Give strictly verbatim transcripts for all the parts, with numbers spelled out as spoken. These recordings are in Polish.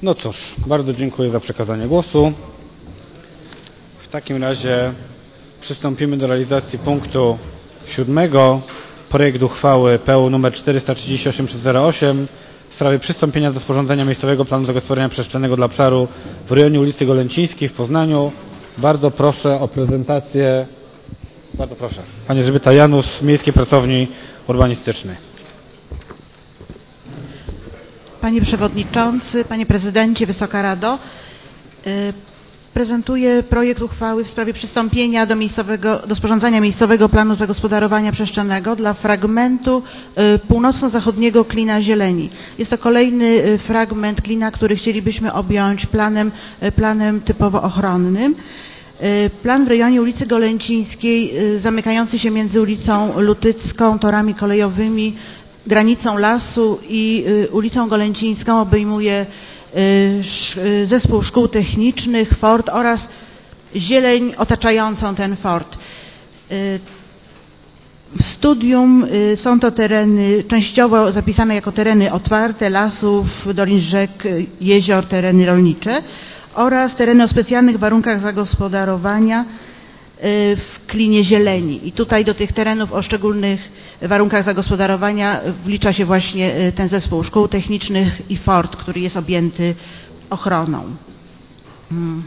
No cóż, bardzo dziękuję za przekazanie głosu. W takim razie przystąpimy do realizacji punktu siódmego. Projekt uchwały P U nr czterysta trzydzieści osiem przez zero osiem w sprawie przystąpienia do sporządzenia miejscowego planu zagospodarowania przestrzennego dla obszaru w rejonie ulicy Golęcińskiej w Poznaniu. Bardzo proszę o prezentację. Bardzo proszę. Pani Elżbieta Janusz z Miejskiej Pracowni Urbanistycznej. Panie Przewodniczący, Panie Prezydencie, Wysoka Rado. Prezentuję projekt uchwały w sprawie przystąpienia do, miejscowego, do sporządzania miejscowego planu zagospodarowania przestrzennego dla fragmentu północno-zachodniego klina Zieleni. Jest to kolejny fragment klina, który chcielibyśmy objąć planem, planem typowo ochronnym. Plan w rejonie ulicy Golęcińskiej, zamykający się między ulicą Lutycką, torami kolejowymi, granicą lasu i ulicą Golęcińską, obejmuje zespół szkół technicznych, fort oraz zieleń otaczającą ten fort. W studium są to tereny częściowo zapisane jako tereny otwarte, lasów, dolin rzek, jezior, tereny rolnicze oraz tereny o specjalnych warunkach zagospodarowania w klinie zieleni. I tutaj do tych terenów o szczególnych warunkach zagospodarowania wlicza się właśnie ten zespół szkół technicznych i fort, który jest objęty ochroną. Hmm.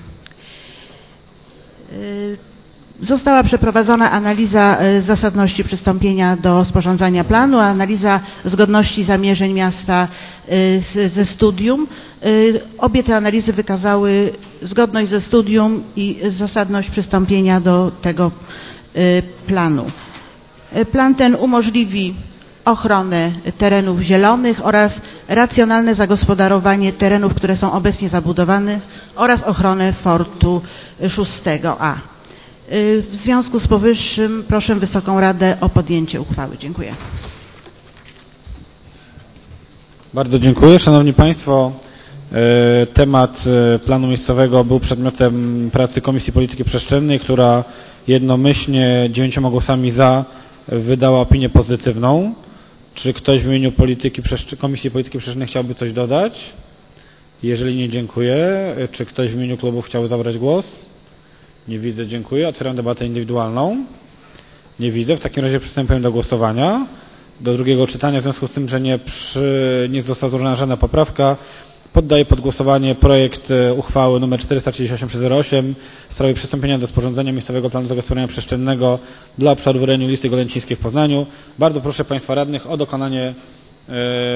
Została przeprowadzona analiza zasadności przystąpienia do sporządzania planu, analiza zgodności zamierzeń miasta z, ze studium. Obie te analizy wykazały zgodność ze studium i zasadność przystąpienia do tego planu. Plan ten umożliwi ochronę terenów zielonych oraz racjonalne zagospodarowanie terenów, które są obecnie zabudowane oraz ochronę fortu szóstego A. W związku z powyższym proszę Wysoką Radę o podjęcie uchwały. Dziękuję. Bardzo dziękuję. Szanowni Państwo, temat planu miejscowego był przedmiotem pracy Komisji Polityki Przestrzennej, która jednomyślnie dziewięcioma głosami za wydała opinię pozytywną. Czy ktoś w imieniu polityki, Komisji Polityki Przestrzennej chciałby coś dodać? Jeżeli nie, dziękuję. Czy ktoś w imieniu klubu chciałby zabrać głos? Nie widzę, dziękuję. Otwieram debatę indywidualną. Nie widzę. W takim razie przystępujemy do głosowania. Do drugiego czytania, w związku z tym, że nie, przy, nie została złożona żadna poprawka, poddaję pod głosowanie projekt uchwały nr czterysta trzydzieści osiem przez zero osiem w sprawie przystąpienia do sporządzenia miejscowego planu zagospodarowania przestrzennego dla obszaru w rejonie ulicy Golęcińskiej w Poznaniu. Bardzo proszę Państwa radnych o dokonanie